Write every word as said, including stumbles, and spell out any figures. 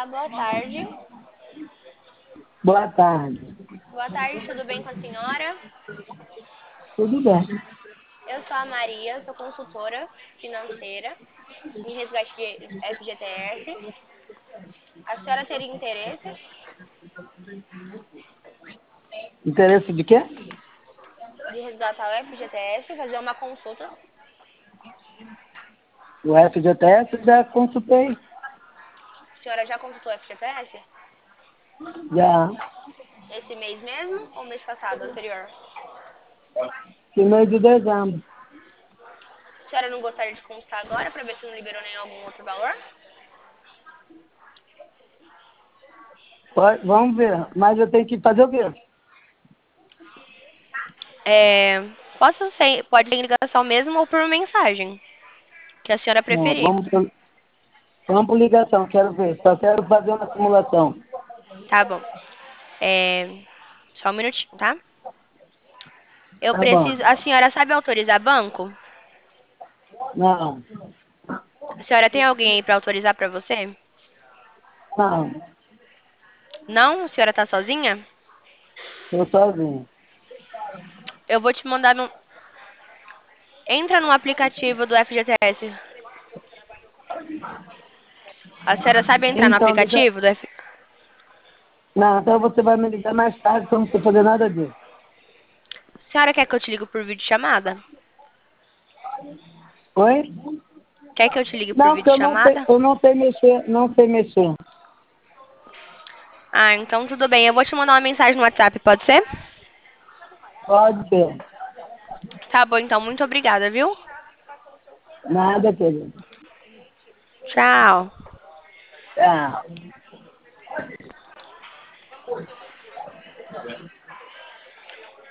Olá, boa tarde. Boa tarde. Boa tarde, tudo bem com a senhora? Tudo bem. Eu sou a Maria, sou consultora financeira em resgate de F G T S. A senhora teria interesse Interesse de quê? de resgatar o F G T S, fazer uma consulta? O F G T S já consultei. A senhora já consultou o F G T S? Já. Esse mês mesmo ou mês passado, anterior? Que mês de dezembro. A senhora não gostaria de consultar agora para ver se não liberou nem algum outro valor? Pode- vamos ver. Mas eu tenho que fazer o quê? É, posso ser, pode ser em ligação mesmo ou por mensagem, que a senhora Não, preferir. vamos, por, vamos por ligação, quero ver. Só quero fazer uma simulação. Tá bom. É, só um minutinho, tá? Eu Tá bom. preciso. A senhora sabe autorizar banco? Não, A senhora tem alguém aí pra autorizar pra você? não. Não? A senhora tá sozinha? Estou sozinho. Eu vou te mandar no. Entra no aplicativo do F G T S. A senhora sabe entrar no Então, liga... aplicativo do F... Não, então você vai me ligar mais tarde, que eu não sei fazer nada disso. A senhora quer que eu te ligue por videochamada? Oi? Quer que eu te ligue por Não, porque eu não sei, videochamada? eu não sei mexer, não sei mexer. Ah, então tudo bem. Eu vou te mandar uma mensagem no WhatsApp, pode ser? Pode ser. Tá bom, então. Muito obrigada, viu? Nada, querido. Tchau. Tchau.